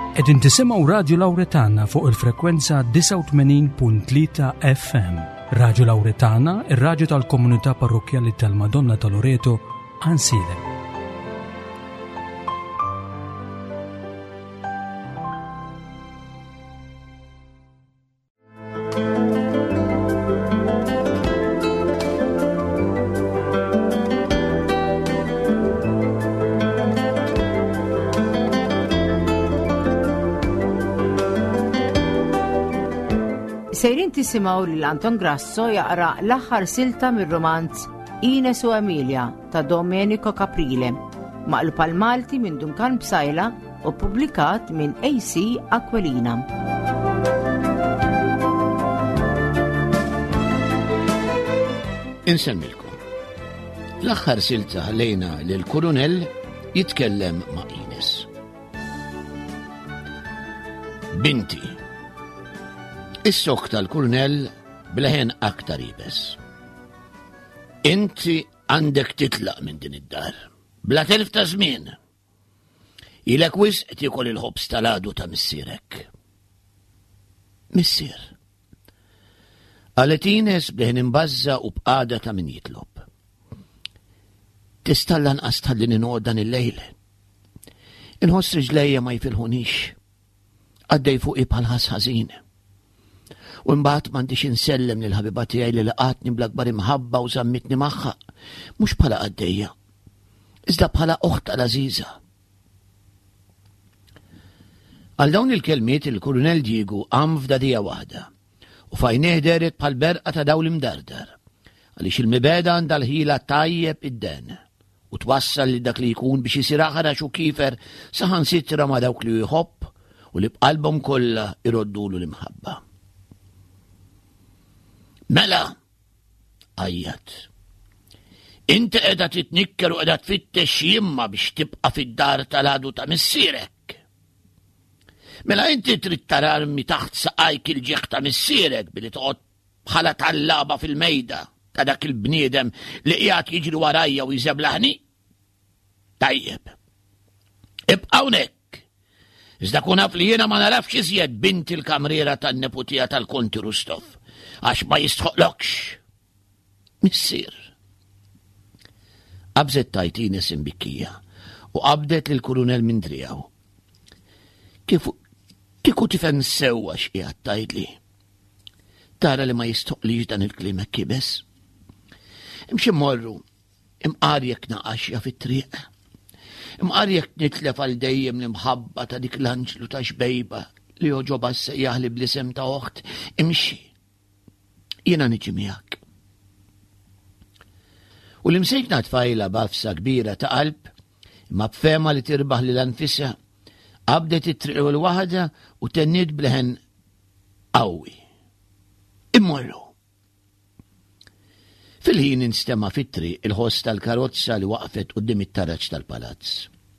Qegħdin tisimgħu Radio Lawretana fuq il-frekwenza 89.3 FM. Radio Lawretana, ir-radju tal-Komunità Parrokjali tal-Madonna ta' Loreto, Ansile. Sejrin tisimaw li Anton Grasso jaqra l-aħħar silta mir-romanz Ines u Emilia ta' Domenico Caprile, maqlub għal Malti minn Duncan Bsajla u pubblikat minn AC Aquilina. Insemmilkom. L-aħħar silta ħallejna lil Kurunell jitkellem ma' Ines. Binti. Is-sok tal-Kurunell bleħen aktar ibes. Inti għandek titlaq minn din id-dar. Bla telf ta' żmien. Ilek wisq tiekol il-ħobs tal-għadu ta' missierek. Missier. Qalet Ines bleħen imbażża u bqada ta' min jitlob. Tista' lanqas tħalli ninqgħod dan il-lejl. Inħoss riġlejja ma jfilħunix. Għaddej fuqi bħal ħas ħażin. U mbagħad m'għandix insellem lil ħabiba tiegħi li laqatni bl-akbar imħabba u żammitni magħha, mhux bħala għaddejja, iżda bħala oħta l-għażiża. Għal dawn il-kelmiet il-Kurunell Diego qam f'dadija waħda u fajnejh deret bħal berqa ta' dawl imdardar, għaliex il-mibeda għandha l-ħila tajjeb id-den u twassal li dak li jkun biex isir aħrax u kiefer saħansittra ma' dawk li jħobb u li b'qalbhom kollha iroddulu l-imħabba. Mela, għajjat. Inti qiegħda titnikker u qiegħda tfittex jimma biex tibqa' fid-dar tal-għadu ta' missierek. Mela inti trid tararmi taħt saqajk il-ġieħ ta' missierek billi toqgħod bħala tal-laba fil-mejda ta' dak il-bniedem li qiegħed jiġri warajja u jżeblaħni? Tajjeb. Ibqa' hawnhekk. Iżda kun naf li jiena ma narafx iżjed bint il-kamriera tan-neputija tal-Konti Rustov. Għax ma jistħoqlokx. Missier. Qabżet tajt Ines imbikkija u qabdet lill-Kurunell minn driegħu. Kieku tifhem sewwa x'qiegħed tgħidli. Tara li ma jistħoqlix dan il-kliem hekk kibes. Imxi mmorru, imqarjek naqaxja fit-triq. Imqarjek nitlef għal dejjem l-imħabba ta' dik l-anġlu ta' xbejba li joġoba ssejjaħ li bl-isem ta' oħt. Imxi. Jiena niġi miegħek. U l-imsejkna tfajla b'afsa kbira ta' qalb, imma b'fema li tirbaħ lil anfisha, qabdet it-triq l-waħda u tenniet bleħen qawwi. Immorru. Fil-ħin instema' fit-triq il-ħoss tal-karozza li waqfet quddiem it-taraġġ tal-palazz.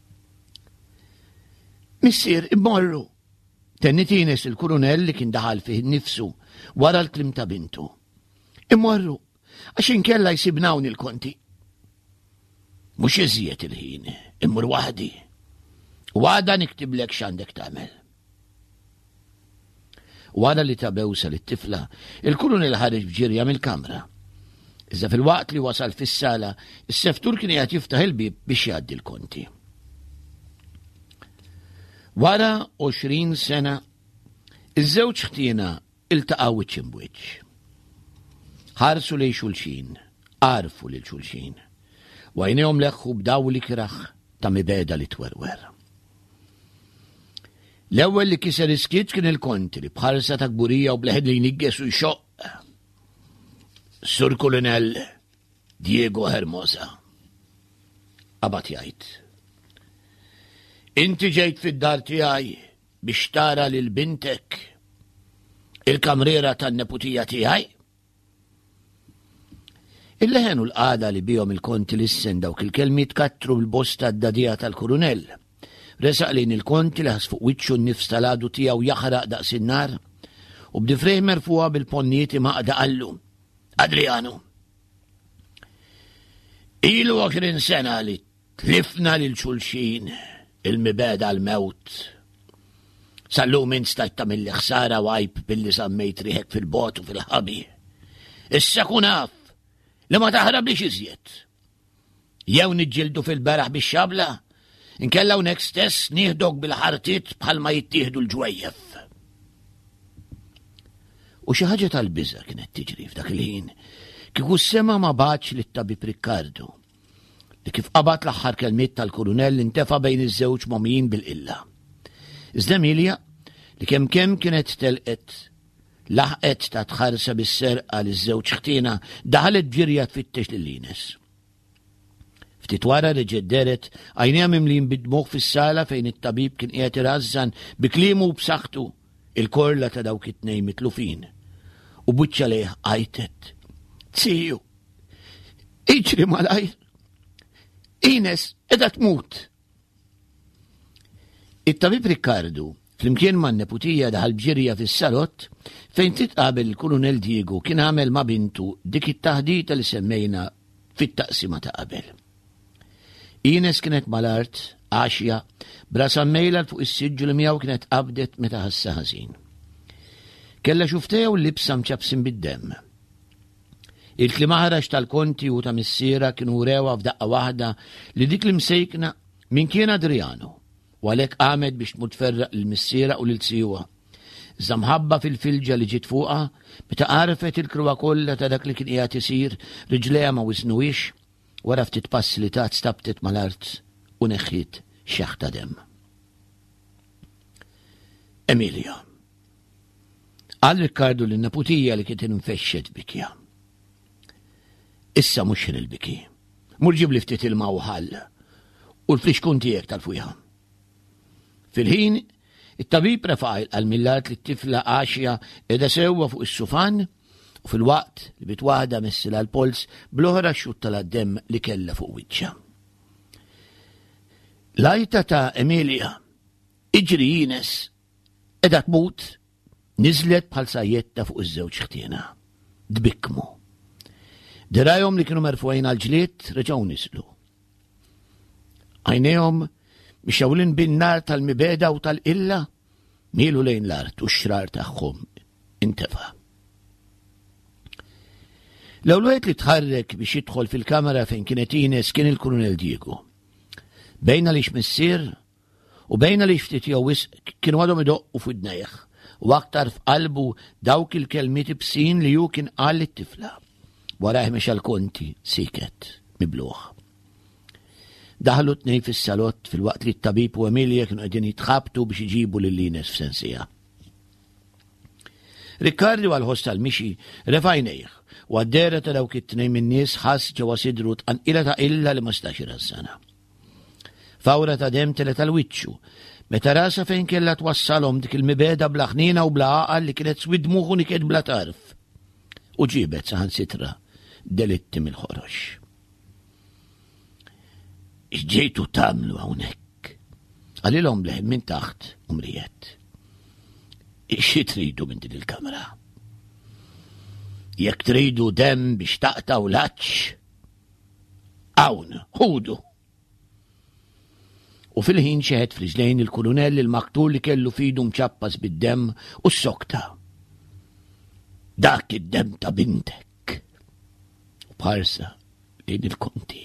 Missier, immorru. Tenniet Ines il-Kurunell li kien daħal fih nifsu wara l-klim ta' bintu. Immorru, għax inkella jsibnawni l-konti. Mhux iżjed il-ħin, immur waħdi. U għada niktiblek x'għandek tagħmel. Wara li tabewsa lit-tifla, il-Kurunell ħareġ bġirja mill-kamra. Iżda fil-waqt li wasal fis-sala, is-seftur kien qiegħed jiftaħ il-bib biex jgħaddi l-konti. Wara 20 sena, iż-żewġ ħtiena iltaqgħu wiċċ imwiċċ. Ħarsu lejn xulxin, għarfu lil xulxin, u għajnejhom leħħu b'daw li kiraħ ta' mibeda li twerwer. L-ewwel li kiser iskiet kien il-Konti li bħarsa ta' kburija u bleħed li jnigges u jxoq. Sur Kurunell Diego Hermosa. Qabad jgħid. Inti ġejt fid-dar tiegħi biex tara lil bintek il-kamriera tan-neputija tiegħi? Il-leħen u l-qada li bihom il-Konti lissen dawk il-kelmiet kattru bil-bosta d-dadija tal-Kurunell. Resaq lejn il-Konti li ħas fuq wiċċu n-nifs tal-għadu tiegħu jaħraq daqs in-nar u b'difrejh merfuha bil-ponnieti maqda qallu. Adriano. Ilu 20 sena li tlifna lil xulxin il-mibeda l-mewt. Sallum instajt tagħmilli ħsara wajb billi sammejt riħek fil-bot u fil-ħabi. Issa kun naf li ma taħrablix iżjed. Jew niġġieldu fil-beraħ bix-xabla, inkella hawnhekk stess nieħdok bil-ħartiet bħalma jittieħdu l-ġwejjef. U xi ħaġa tal-biża' kienet tiġri f'dak il-ħin kieku sema ma bagħatx lit-tabib Riccardo li kif qabad l-aħħar kelmiet tal-kurunell intefa' bejn iż-żewġ momijin bil-qilla. Iżda Emilia li kemm kienet telqet laħqet ta' tħarsa bis-serqa li ż-żewġ ħtiena daħlet ġirja tfittex lil Ines. Ftit wara reġedderet għajnejha mimlin bid-dmugħ fis-sala fejn it-tabib kien qiegħed irażżan bi kliemu u b'saħħtu il-korla ta' dawk it-tnejn mitlufin. U buċċa lejh għajtet: Ziju, iġri malajr, Ines qiegħda tmut. It-tabib Riccardo flimkien man neputija daħal bġirja fis-salott fejn titqabel il-Kulunell Diego kien għamel ma' bintu dik it-taħdita li semmejna fit-taqsima ta' qabel. Ines kienet mal-art, għaxja, brasa mejla fuq is-siġġu li miegħu kienet qabdet meta ħassa ħażin. Kella xufteja u l-libsa mċabsin bid-demm. Il-kliem aħrax tal-konti u ta' missiera kienu rewa f'daqqa waħda li dik li msejkna min kien Adriano, u għalhekk qamet biex tmut tferraq lill-missiera u lil-tsiwa. Iżda mħabba fil-filġa li ġiet fuqha, meta għarfet il-krwa kollha ta' dak li kien qiegħed isir, riġlejha ma wisnuwix, wara ftit passi li tat stabtet mal-art u neħħiet xeħ ta' demm. Emilia. Qal Riccardo lin-neputija li kienet infexxet bikja. Issa mhux il-biki. Mur ġib li ftit ilma u ħall u l-flixkun tiegħek tal-fujha. Fil-ħin, it-tabib refa' għal-millat li t-tifla għaxja edha sewwa fuq is-sufan u fil-waqt li bitwaħda messila l-pols bl-oħra xutta l-demm li kella fuq wiċċa. Lajta ta' Emilia, iġri Ines, edha tmut, nizlet bħal sajjetta fuq iż-żewġ ħtiena. Dbikmu. Dirajhom li kienu merfuqin għal-ġlied reġgħu nislu. Għajnejhom mixawlin bin-nar tal-mibeda u tal-illa mielu lejn l-art u x-xrar tagħhom intefa'. L-ewwel wieħed li tħarrek biex jidħol fil-kamera fejn kienet Ines kien il-Kulunell Diego. Bejna li x'missier u bejna li ftit jew wisq kienu għadhom idoqqu f'idnejh u aktar f'qalbu dawk il-kelmiet ibsin li hu kien qal lit-tifla. Warah mexa l-konti siket mibluħ. Daħlu tnej fis-salott fil-waqt li t-tabib u Emilia kienu qegħdin jitħabtu biex iġibu lil Ines f'sensija. Riccardo għal-ħoss tal-mixi refajnejh u għaddera ta' dawk it-tnejn min-nies ħass ġewwa sidru tqanqila ta' illa li ma stax irażżana. Fawra ta' demm telet tal-wiċċu, meta rasa fejn kellha twassalhom dik il-mibeda bla ħnina u bla għaqal li kienet swidmuħ u niket bla tarf. U ġibet saħansitra delitti mill-ħorox. X'ġejtu tagħmlu hawnhekk? Għalilhom leħen minn taħt u mriet. Xi tridu minn din il-kamra? Jekk tridu demm biex taqtaw laċċ, hawn, ħudu. U fil-ħin xeħed f'riġlejn il-Kulunell il-maqtul li kellu fidu mċappas bid-demm u s-sokta. Dak id-demm ta' bintek. U bħarsa lejn il-konti.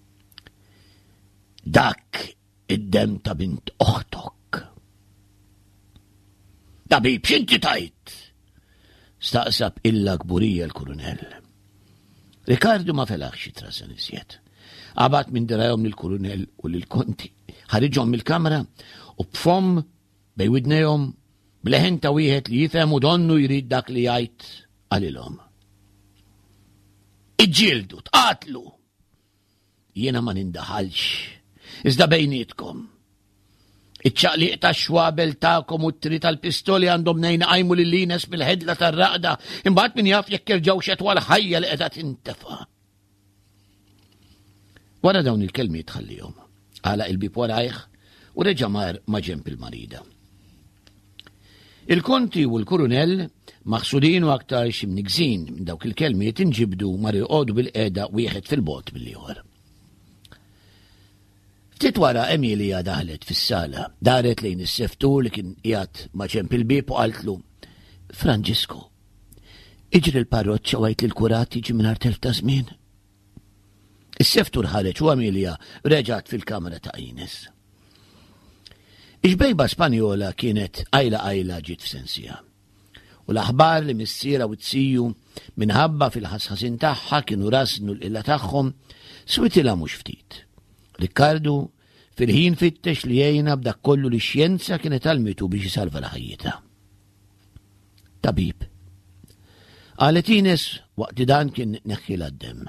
Dak id-demm ta' bint oħtok. Tabib, x'inti tajt? Staqsab illa kburija l-Kulunell. Riccardo ma felaħx jitrażan iżjed. Qabad minn dirajhom lill-Kulunell u lill-konti. Ħariġhom mill-kamra u b'fom bej widnejhom bleħen ta' wieħed li jifhem u donnu jrid dak li jgħid għalilhom. Iġġieldu, tqatlu. Jiena ma nindaħalx. Iżda bejnietkom. Iċċaqliq tax-xwabel tagħkom u t-tri tal-pistoli għandhom nejn qajmu lil Ines mill-ħedla tar-raqda, imbagħad min jaf jekk jerġgħu xetwa l-ħajja li qiegħda tintefa'. Wara dawn il-kelmiet ħallihom. Għala il-bib warajh u reġa' mar ma' ġenb il-marida. Il-konti u l-Kulunell maħsudin u aktar ximnigżin minn dawk il-kelmiet inġibdu mar joqogħdu bil-qiegħda wieħed fil-bot mill-ieħor. Ftit wara Emilia daħlet fis-sala, daret lejn is-seftur li kien qiegħed ma' ċemp il-bieb u qaltlu: Franġisku, iġri l-parroċċa għajt li l-kurat jiġi mingħajr telf ta' żmien. Is-seftur ħareġ u Emilia reġgħet fil-kamra ta' Ines. Ix-bejba Spanjola kienet għajla ġiet f'sensija. U l-aħbar li missiera u tsiju minħabba fil-ħasħasin tagħha kienu rasnu l-illa tagħhom switila mhux ftit. Riccardo fil-ħin fittex li jgħinha b'dak kollu li x-xjenza kienet għalmitu biex jisalva l-ħajjita. Tabib. Qalet Ines waqt dan kien neħħilha d-demm.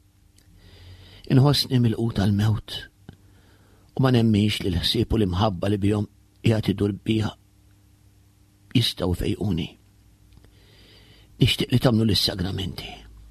Inħossni mill-qut tal-mewt u ma nemmix li l-ħsieb u l-imħabba li bihom qiegħed idur biha jistgħu fejquni. Nixtieq li tagħmlu lis-sagramenti.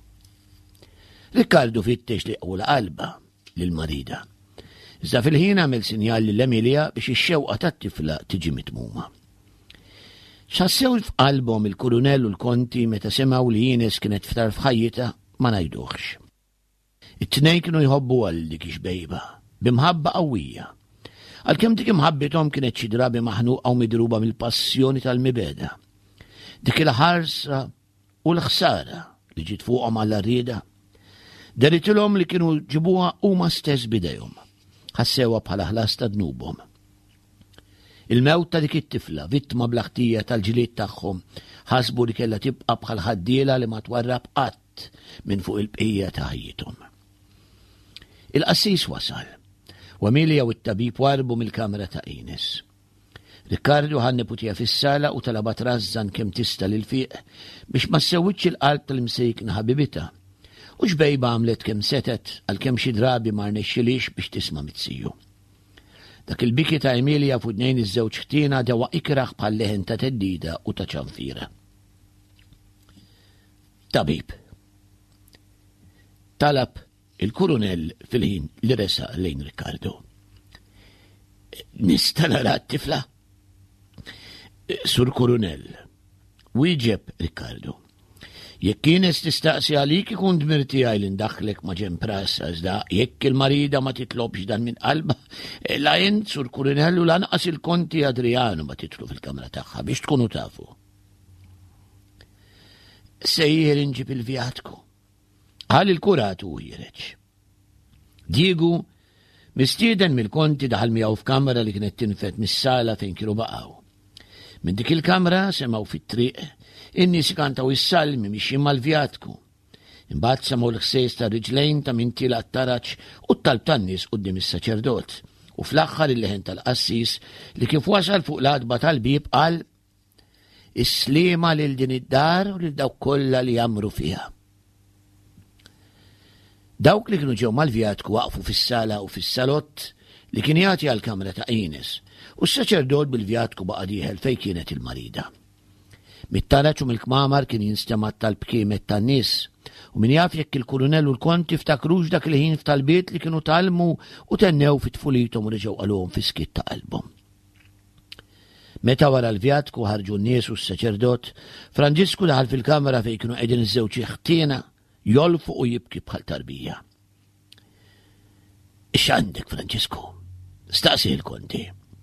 Riccardo fittex li qawla qalba lill-marida. Iżda fil-ħin għamel sinjal lill-Emilia biex ix-xewqa tat-tifla tiġi mitmuma. X'ħassew f'qalbhom il-Kurunell u l-Konti meta semgħu li Ines kienet ftar f'ħajjitha ma ngħiduhx. It-tnejn kienu jħobbu għal dik ix-bejba b'imħabba qawwija. Għalkemm dik imħabbithom kienet xi drabi maħnuqa u midruba mill-passjoni tal-mibeda. Dik il-ħarsa u l-ħsara li ġiet fuqhom għall-rieda deritilhom li kienu ġibuha huma stess bidejhom. Ħassewha bħala ħlas ta' dnubhom. Il-mewt ta' dik it-tifla vittma bl-ħtija tal-ġilied tagħhom ħasbu li kellha tibqa' bħal ħaddiela li ma twarrab qatt minn fuq il-bqija ta' ħajjithom. Il-qassis wasal u Emilia u t-tabib warbu mill-kamra ta' Ines. Riccardo ħanniputija fis-sala u talabat rażżan kemm tista' lil fiq biex ma ssewwitx il-qalb tal-msejkna ħabibitha. U xbejba għamlet kemm setet għalkemm xi drabi ma rnexxilix biex tisma' mitsiju. Dak il-biki ta' Emilia fuq tnejn iż-żewġ ħtiena dewa ikraħ bħal leħen ta' teddida u ta' ċanfira. Tabib. Talab il-Kurunell fil-ħin li resa lejn Riccardo. Nista' nara t-tifla? Sur Kurunell, wieġeb Riccardo. Jekk Ines tistaqsi għalik ikun dmir tiegħi li ndaħħlek ma' ġemprassa iżda jekk il-marida ma titlobx dan minn qalba, la int Sur Kurunell u lanqas il-Konti Adriano ma titlu fil-kamra tagħha biex tkunu tafu. Sejjer inġib il-vjatku. Għal il-kuratu u jireċ. Diegu mistieden mill-Konti daħal miegħu f'kamra li kienet tinfet mis-sala fejn kienu baqgħu. Minn dik il-kamra semgħu fit-triq in-nies ikantaw is-salmi mixjin mal-vjatku. Imbagħad semgħu l-ħsejs ta' riġlejn ta' min tila t-taraċ u t-talb tan-nies quddiem is-saċerdot. U fl-aħħar il-leħen tal-qassis li kif wasal fuq l-adba tal-bieb qal: Is-sliema lil din id-dar u lil dawk kollha li jamru fiha. Dawk li kienu ġew mal-vjatku waqfu fis-sala u fis-salott li kien jagħti għall-kamra ta' Ines u s-saċerdot bil-vjatku baqa' dieħel fejn kienet il-marida. Mit-taraċ u mill-kmamar kien jinstema' tal-bkiemet tan-nies u min jaf jekk il-Kurunell u l-Konti ftakrux dak il-ħin f'talbiet li kienu talmu u tennew fit-tfulithom u reġgħu qalhom fi-skitt ta' qalbhom. Meta wara l-vjatku ħarġu n-nies u s-saċerdot, Franġisku daħal fil-kamra fejn kienu qegħdin iż-żewġ ħtiena jolfu u jibki bħal tarbija. X'għandek, Franġisku? Staqsi l-Konti.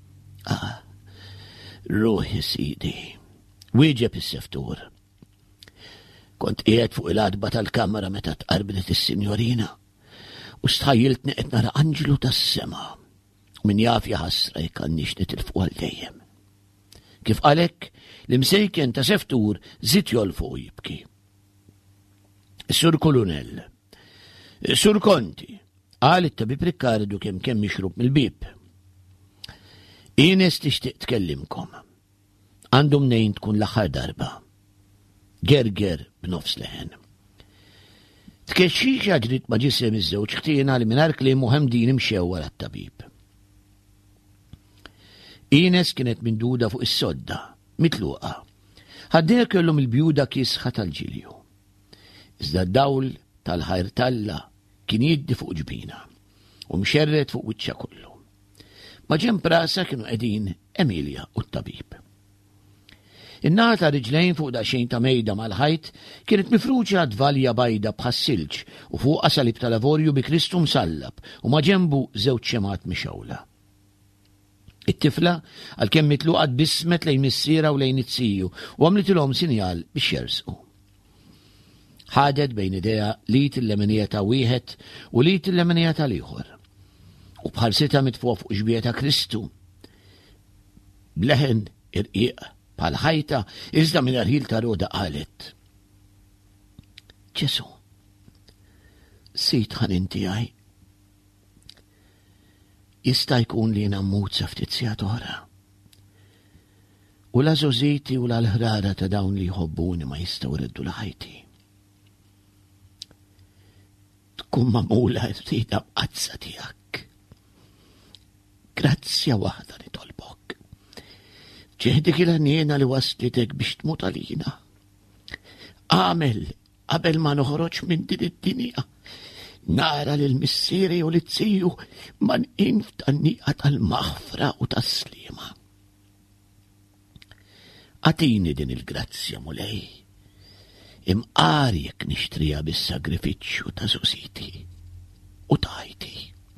Ruħi sidi. Wieġeb is-seftur. Kont qiegħed fuq il-adba tal-kamra meta tqarblet is-sinjorina u stħajjiltni qed nara anġlu tas-sema. Min jaf jaħassra jekk għandniex nitilfu għal dejjem. Kif qalek l-imsejken ta' seftur żied jolfu u jibki. Sur Kurunell. Sur Konti, qal it-tabib Riccardo kemm jixrub mill-bib. Ines tixtieq tkellimkom. Għandhom nejn tkun l-aħħar darba. Gerger b'nofs leħen. Tkexxix ġrid ma ġisem iż-żewġ ħtiena li mingħajr kliem u ħemdin imxew wara t-tabib. Ines kienet minduda fuq is-sodda, mitluqa. Ħaddejha kellhom il-bjuda kisħa tal-ġilju. Iżda d-dawl tal-ħajr talla kien jiddi fuq ġbina u mxerret fuq wiċċa kollu. Ma ġenb rasa kienu qegħdin Emilia u t-tabib. In-naħa ta' riġlejn fuq daqsxejn ta' mejda mal-ħajt kienet mifruċa dvalja bajda bħas-silġ u fuqha salib ta' lavorju bi Kristu msallab u ma' ġenbu żewġ xemat mixewla. It-tifla għalkemm mitluqat bismet lejn missiera u lejn it-siju u għamlitilhom sinjal biex jersqu. Ħadet bejn idea li t-lemenija ta' wieħed u li t-lemenija tal-ieħor. U bħalsita mitfuq fuq ġbija ta' Kristu. Bleħen irqiq bħal ħajta iżda minn arħil ta' roda qalet. Ġesu, sit ħanin tiegħi. Jista' jkun li nammut sa ftit sigħat oħra. U l-għażożiti u l-ħrara ta' dawn li jħobbuni ma jistgħu jreddu l-ħajti. Tkun magħmula ftit b'qazza tiegħek. Grazzja waħda li tolbok. Ġeħdik il-għaniena li waslitek biex tmut għalina. Għamel, qabel ma noħroġ minn din id-dinja, nara l-missieri u l-tziju man inftanniqa tal-maħfra u tas-slima. Għatini din il-grazzja mulej, imqari jekk nixtrija bis-sagrifiċċju ta' żositi u tajti.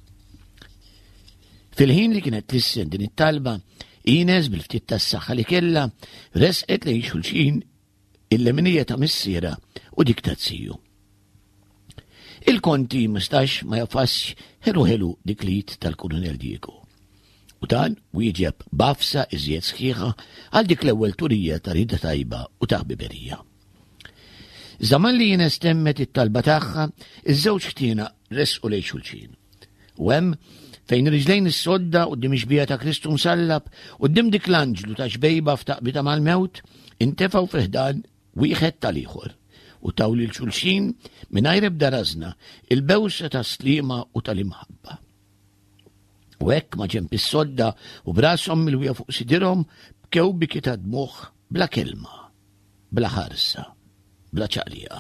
Fil-ħin li kienet tissen din it-talba, Ines bil-ftit tas-saħħa li kellha resqet lejn xulxin il-lemenija ta' missiera u dik ta' tziju. Il-konti mistax ma jafax ħelu diklit tal-Kolonel Diego. U dan wieġeb bafsa iżjed sħiħa għal dik l-ewwel turija ta' rida tajba u ta' ħbiberija. Żaman li Ines temmet it-talba tagħha, iż-żewġ ħtiena resqu lejn xulxin. U hemm fejn riġlejn is-sodda quddiem ix-xbija ta' Kristu msallab quddiem dik l-anġlu ta' xbejba f'taqbita mal-mewt intefgħu fiħdan wieħed tal-ieħor u taw lil xulxin mingħajr ebda rażna il-bewsa ta' slima u tal-imħabba. U hekk ma' ġenb is-sodda u brashom milwija fuq sidirhom bkew biki ta' dmuħ bla kelma, bla ħarsa, bla ċaqlija.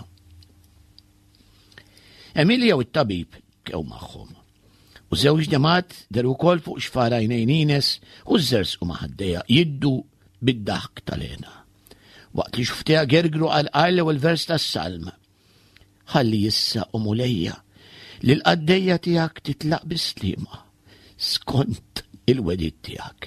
Emilja u t-tabib bkew magħhom. U żewġ ġemat deru wkoll fuq xfara għajnejn Ines u żżersqu ma' ħaddejja jiddu bid-daħk tal-għena. Waqt li xuftiha gergru għal l-ewwel vers tas-salm. Ħalli issa u mulejja li l-qaddejja tiegħek titlaq bis-slima skont il-wedid tiegħek.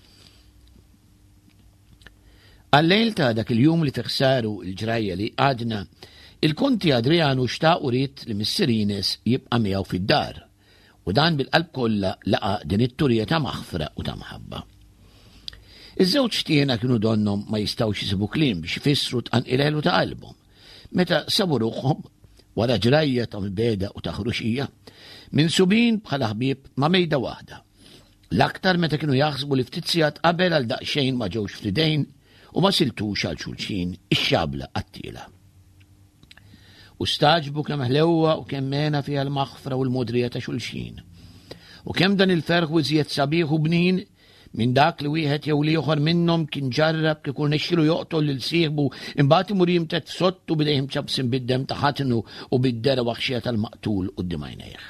Għallejl ta' dak il-jum li tiħsaru l-ġrajja li għadna, il-konti Adrianu xtaq u rid li missier Ines jibqa' miegħu fid-dar. U dan bil-qalb kollha laqa din it-turija ta' maħfra u ta' mħabba. Iż-żewġ ħtiena kienu donnom ma jistgħux jisibu kliem biex ifissru tqanqilelu ta' qalbhom. Meta sabu ruħhom wara ġrajja ta' mibeda u ta' ħruxija, minsubin bħala ħbieb ma' mejda waħda. L-aktar meta kienu jaħsbu li ftit sigħat qabel għal daqsxejn ma ġewx f'idejn u ma siltux għal xulxin ix-xabla qattila. U staġbu kemm ħlewwa u kemm mena fiha l-maħfra u l-modrija ta' xulxin. U kemm dan il-ferħ u iżjed sabiħ u bnin minn dak li wieħed jew ieħor minnhom kien ġarrab kif ikun nexxielu joqtol lil sieħbu imbagħad imur jimtet sottu bidejh mċabsin bid-dem ta' ħatnu u bid-dera waħxija tal-maqtul quddiem għajnejh.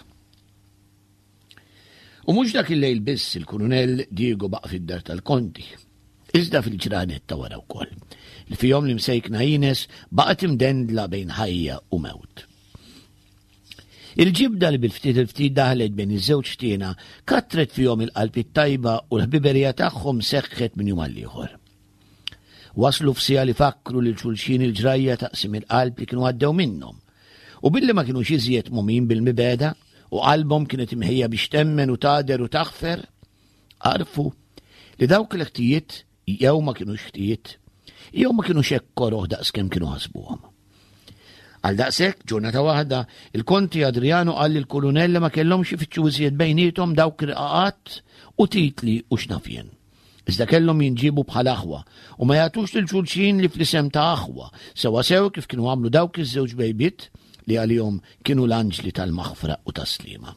U mhux dak il-lejl biss il-Kolonel Diego baqa' fid-dar tal-Konti. Iżda fil-ġranet ta' wara wkoll, li fihom li msejkna Ines baqgħet imdendla bejn ħajja u mewt. Il-ġibda li bil-ftit daħlet bejn iż-żewġ ħtiena katret fihom il-qalb it-tajba u l-ħbiberija tagħhom seħħet minn jum għal ieħor. Waslu f'sija li fakru lil xulxin il-ġrajja taqsim il-qalb li kienu għaddew minnhom. U billi ma kienux iżjed mumin bil-mibeda u qalbhom kienet imħejja biex temmen u tader u taħfer, għarfu li dawk l-ħtijiet jew ma kienux ħtijiet, jew ma kienux hekk koroħ daqskemm kienu ħasbuhom. Għal daqshekk ġurnata waħda il-Konti Adriano qal lill-Kolonel li ma kellhomx ifittxu iżjed bejniethom dawk irqaqat u titli u x'nafjen. Iżda kellhom jinġibu bħal aħwa u ma jagħtux lil xulxin li fl-isem ta' aħwa sewa sew kif kienu għamlu dawk iż-żewġ bejbiet li għalihom kienu l-anġli tal-maħfra u tas-slima.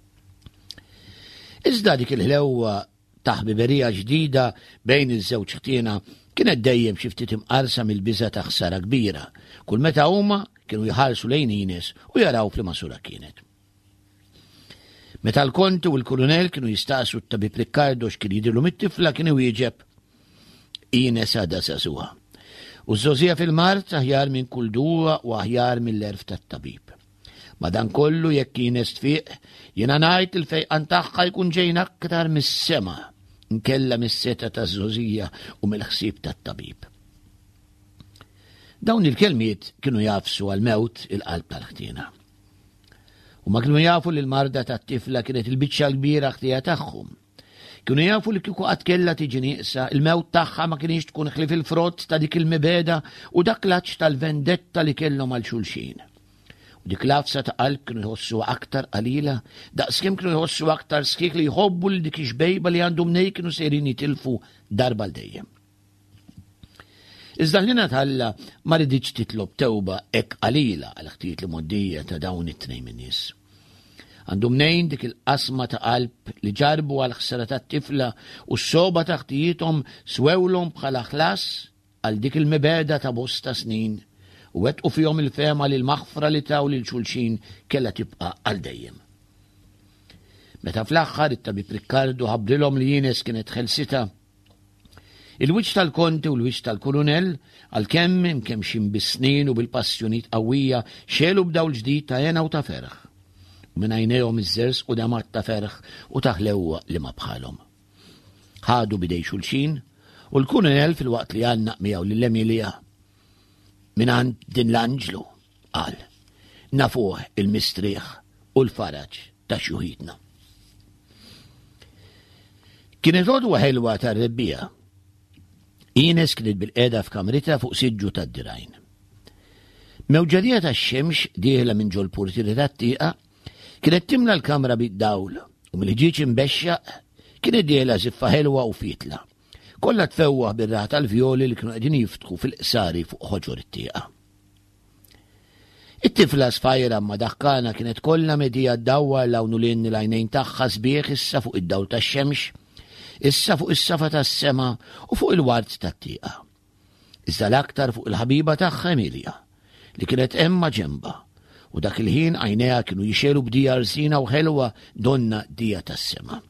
Iżda dik il-ħlewwa ta' ħbiberija ġdida bejn iż-żewġ ħtiena kienet dejjem xi ftit imqarsa mill-biża' ta' ħsara kbira, kull meta huma kienu jħarsu lejn Ines u jaraw f'liema sura kienet. Meta l-Konti u l-Kolonel kienu jistaqsu t-tabib Riccardo x'kien jidhirlu mit-tifla kien iwieġeb Ines għadha sasuha. U żożija fil-mart aħjar minn kull duwa u aħjar mill-erf tat-tabib. Madankollu jekk kien tfiq, jiena ngħid il-fejqan tagħha jkun ġejn aktar mis-sema, nkella mis-seta taż-żożija u mill-ħsieb tat-tabib. Dawn il-kelmiet kienu jafsu għal-mewt il-qalb tal-ħtiena. U ma kienu jafu li l-marda tat-tifla kienet il-biċċa l-kbira ħtija tagħhom. Kienu jafu li kieku qatt kellha tiġi nieqsa, il-mewt tagħha ma kienx tkun ħlief il-frott ta' dik il-mibeda u dak l-aċċ tal-vendetta li kellhom għal xulxin. U dik l-afsa ta' qalb kienu jħossu aktar qalila, daqskemm kienu jħossu aktar sħiħ li jħobbu l dik ix-xbejba li għandhom nej kienu sejrin jitilfu darba l-dejjem. Iżda ħlina tħalla ma riditx titlob tewba hekk qalila għal ħtiet li moddija ta' dawn it-tnejn min-nies. Għandhom nejn dik il-qasma ta' qalb li ġarbu għal ħsara tat-tifla u s-soba ta' ħtijithom swewlhom bħala ħlas għal dik il-mibeda ta' bosta snin u wettqu fihom il-fema li l-maħfra li taw lil xulxin kellha tibqa' għal dejjem. Meta fl-aħħar it-tabib Riccardo ħabbrilhom li Ines kienet ħelsita, il-wiċċ tal-konti u l-wiċċ tal-kurunell għalkemm imkemm xi bis-snin u bil-passjonijiet qawwija xelu b'dawl ġdid ta' jena u ta' ferħ. Minn għajnejhom iż-żers u damat ta' ferħ u ta' ħlewwa li ma bħalhom. Ħadu bidej xulxin u l-kunel fil-waqt li għannaq miegħu lill-Emilja mingħand din l-anġlu qal nafuh il-mistrieħ u l-faraġ ta' xuħitna. Kienet għodwa ħelwa tar-rebbija. Ines kienet bil-qiegħda f'kamrita fuq siġġu tad-dirajn. Mewġadija tax-xemx dieħla minn ġol purtiri tat-tieqa kienet timla l-kamra bid-dawl u mill-ħġieġ imbexxaq kienet dieħla żiffa ħelwa u fietla. Kollha tfewwaħ bir-raħ tal-vjoli li kienu qegħdin jiftħu fil-qsari fuq ħoġor it-tieqa. It-tifla sfajra ma daħkana kienet kollha medija ddawwar lawnu lin l-għajnejn tagħha sbieħ issa fuq id-dawl tax-xemx, issa fuq is-safa tas-sema u fuq il-wart tat-tieqa. Iżda l-aktar fuq il-ħabiba tagħha Emilja li kienet hemm ma' ġenba u dak il-ħin għajnejha kienu jixelu b'dija rsina u ħelwa donna dija tas-sema.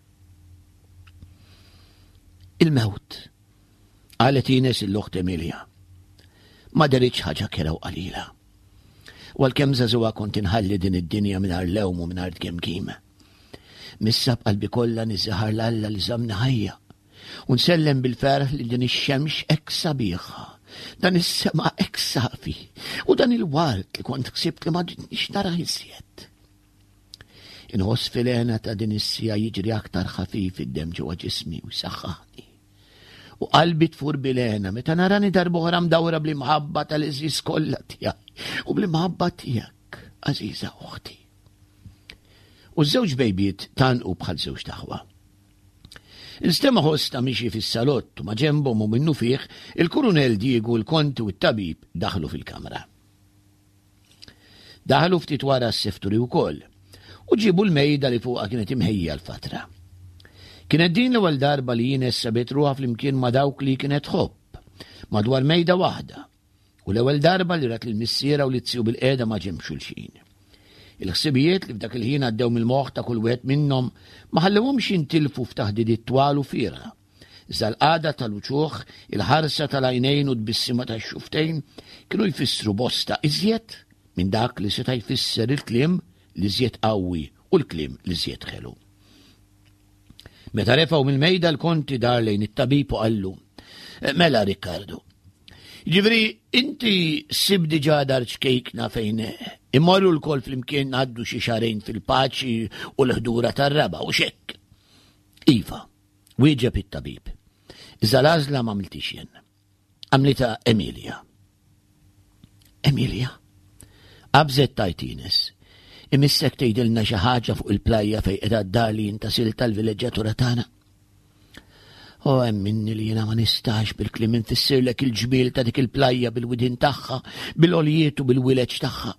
Il-mewt, qalet Ines il-loħt Emilja, ma deritx ħaġa kera u qalila. U għalkemm żagħżugħa kont inħalli din id-dinja mingħajr lewm u mingħajr tgemkim. Missa b'qalbi kollha niżżaħar l-Alla li żamni ħajja u nsellem bil-ferħ li din ix-xemx hekk sabiħa, dan is-sema hekk safi u dan il-wart li kont ħsibt li ma ġitniex nara iżjed. Inħoss fil-għena ta' din is-sija jiġri aktar ħafif id-dem ġewwa ġismi u jsaħħaħni. U qalbi tfur bil-għena meta narani darb'oħra mdawra bl-imħabba tal-iżis kollha tiegħi u bl-imħabba tiegħek, għażiża uħti. U ż-żewġ bejbiet tanqu bħal żewġ taħwa. Instema' ħosta mixi fis-salott u ma' ġenbhom u minnu fih il-kurunell Diego, l-konti u t-tabib daħlu fil-kamra. Daħlu ftit wara s-sefturi wkoll u ġibu l-mejda li fuqha kienet imħejja l-fatra. Kienet din l-ewwel darba li Ines sabet ruħha flimkien ma' dawk li kienet tħobb madwar mejda waħda u l-ewwel darba li rat il-missiera u li tsiju bil-qiegħda ma' ġenb xulxin. Il-ħsibijiet li f'dak il-ħin għaddew mill-moħħ ta' kull wieħed minnhom ma ħallewhomx jintilfu f'taħdidiet twal u fiera. Iżda l-qagħda tal-wuċuħ, il-ħarsa tal-għajnejn u d-bissima tax-xuftejn kienu jfissru bosta iżjed minn dak li seta' jfisser il-kliem li żjed qawwi u l-kliem li żjed ħelu. Meta refgħu mill-mejda l-konti dar lejn it-tabib u qallu: Mela Riccardo, ġifri inti sib diġà dar ċkejkna fejn immorru l-kol flimkien għaddu xi xarejn fil-paċi u l-ħdura tar-raba u xekk. Iva, wieġeb it-tabib. Iżda l-għażla ma għamiltix jien. Għamlitha Emilja. Emilja? Qabżet tajt Ines. Imissek tgħidilna xi ħaġa fuq il-plajja fejn qiegħda ddali inta silta l-vileġġjatura tagħna? O hemm minni li jiena ma nistax bil-kliem infissirlek il-ġmiel ta' dik il-plajja bil-widin tagħha, bil-għoljiet u bil-wileġġ tagħha.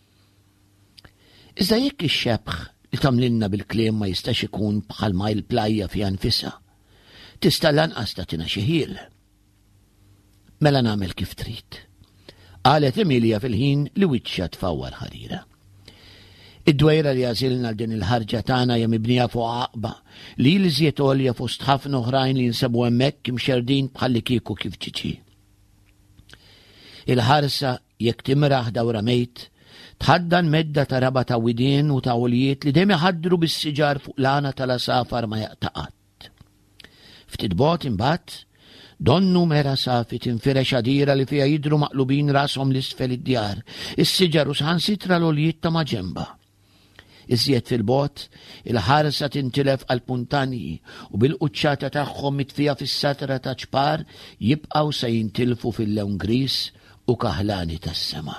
Iżda jekk ix-xebħ li tagħmlilna bil-kliem ma jistax ikun bħal ma l-plajja fiha nfisha, tista' lanqas tagħtina xi ħiel. Mela nagħmel kif trid. Qalet Emilja fil-ħin li wiċċha tfawwar ħarira. Id-dwejra li għażilna din il-ħarġa tagħna hija mibnija fuq għaqba li l-iżjed għolja fost ħafna oħrajn li jinsabu hemmhekk imxerdin bħalli kieku kif ġiġi. Il-ħarsa jekk timraħ dawra mejt, tħaddan medda ta' raba ta' widien u ta' ulijiet li dejjem iħaddru bis-siġar fuq l-għana tal-asafar ma jaqtaqat. Ftit bogħod imbagħad, donnu mera safi tinfirex għadira li fija jidru maqlubin rashom l-isfel id-djar, is-siġar u saħansitra l-ulijiet ta' maġemba. Iżjed fil-bogħod, il-ħarsa tintilef għal-puntanji u bil-quċċata tagħhom mitfija fis-satra ta' ċpar jibqgħu se jintilfu fil-lewn gris u kaħlani tas-sema.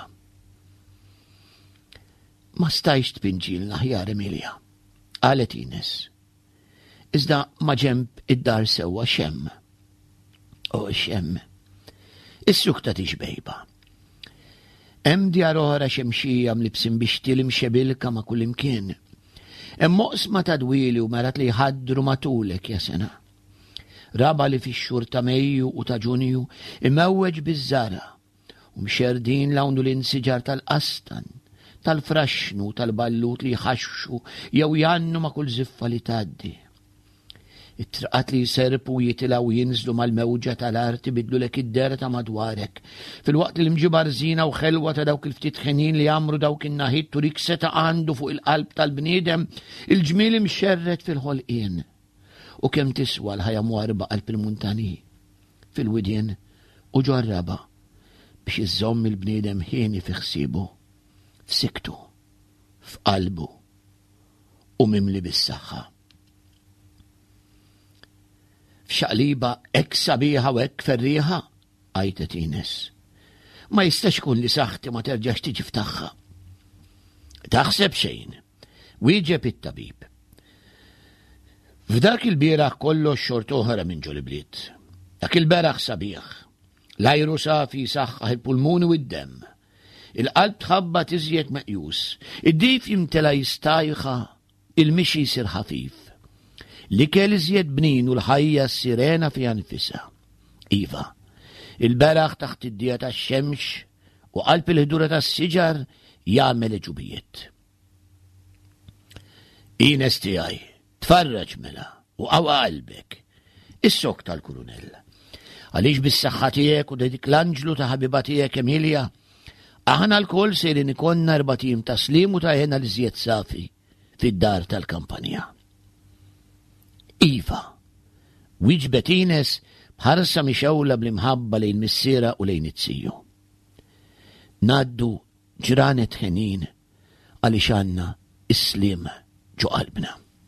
Ma stajx tpinġilna ħjar Emilja, qalet Ines. Iżda ma ġemp id-dar sewwa xemm. O xemm. Is-sukta tixbejba. Hemm djar oħra xemxija mlibsin biex tilim xebilka ma' kull imkien. Hemm moqsma ta' dwili u marat li jħaddru matulek ja sena. Raba li fix-xhur ta' Mejju u ta' Ġunju imewweġ biż-żara u mxerdin lawnu l-insiġar tal-qastan, tal-fraxnu, tal-ballut li jħaxxu jew jannu ma' kull ziffa li tgħaddi. It-trqat li jserpu jitilaw jinżlu mal-mewġa tal-arti bidlu lek id-der ta' madwarek. Fil-waqt li mġibar żina u xelwa ta' dawk il-ftit ħenin li jamru dawk in-naħid turik seta' għandu fuq il-qalb tal-bniedem, il-ġmiel imxerret fil-ħolqien. U kemm tiswa l-ħajja mwarba qalb il-muntani, fil-widien u ġorraba biex iżomm il-bniedem ħieni fi ħsibu, f'siktu, f'qalbu u mimli bis-saħħa. F'xaqliba hekk sabiħa u hekk ferriħa, għajtet Ines. Ma jistax kun li saħħti ma terġax tiġi f'tagħha. Taħseb xejn, wieġeb it-tabib. F'dak il-bieraħ kollox xort oħra minn ġolibliet. Dak il-beraħ sabiħ. L-ajru safi saħħaħ il-pulmuni u id-dem. Il-qalb tħabbat iżjed meqjus. Id-dif jimtela jistajħa, il-mixi jsir ħafif. Li kell iżjed bnin u l-ħajja s-sirena fi anfisa. Iva, il-beraħ taħt id-dija tax-xemx u qalb il-ħdura tas-siġar jagħmel ġubijiet. Ines tiegħi, tfarraġ mela u qawwa qalbek. Is-sok tal-kurunell. Għaliex bis-saħħa tiegħek u dik l-anġlu ta' ħabiba tiegħek Emilja, aħna l-koll sejrin ikonna 4 taslim u ta' ħena l-iżjed safi fid-dar tal-kampanija. Iva, wieġbet Ines bħarsa mixewla bl-imħabba lejn missiera u lejn it-siju. Naddu ġranet ħenin għaliex għandna is-slim ġo qalbna.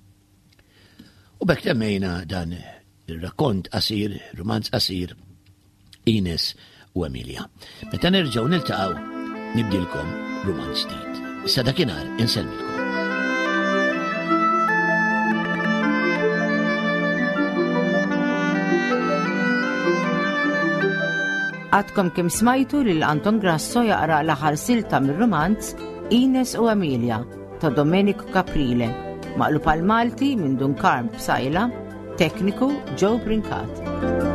U bekk temmejna dan ir-rakkont qasir, romanz qasir, Ines u Emilja. Meta nerġgħu niltaqgħu nibdilkom romanz ġdid. Issa dakinhar insellmilkom. Għadkom kim smajtu lil Anton Grasso jaqra l-aħħar silta mir-romanz Ines u Emilja ta' Domenico Caprile, maqlub għal Malti minn Dunkarm Bsajla, tekniku Joe Brinkat.